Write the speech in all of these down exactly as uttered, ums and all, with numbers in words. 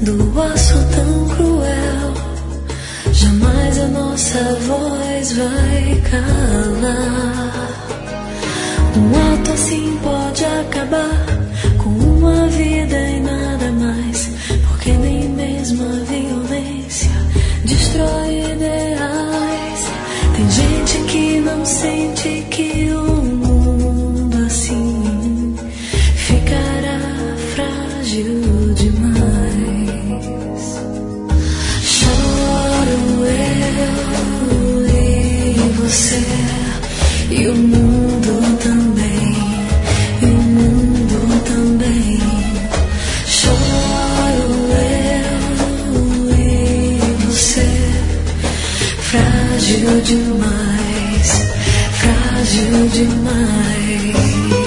do aço tão cruel, jamais a nossa voz vai calar. Um ato assim pode acabar com uma vida e nada mais, porque nem mesmo a violência destrói ideais. Tem gente que não sente que um mundo assim ficará frágil demais. Choro eu e você, e o mundo também, e o mundo também. Choro eu e você, frágil demais, frágil demais.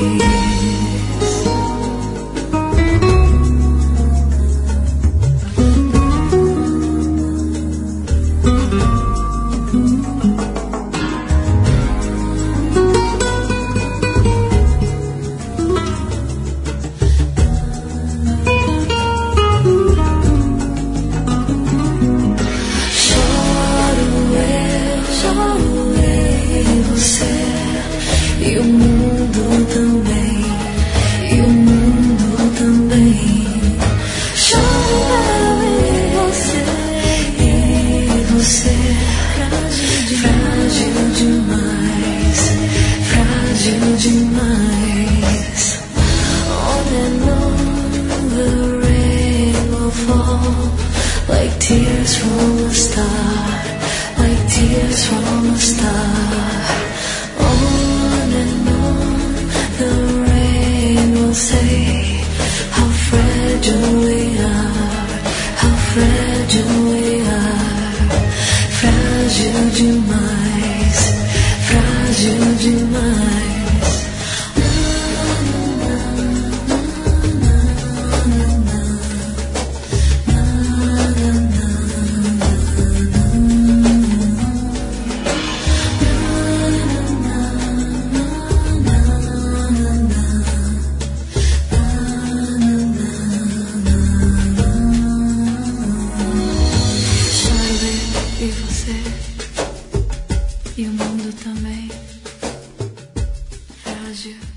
E o mundo também, e o mundo também. Choro e você, e você, frágil demais, frágil demais. On and on the rain will fall, like tears from a star, like tears from a star. The rain will say how fragile we are, how fragile we are. Frágil demais, frágil demais. E você, e o mundo também, frágil.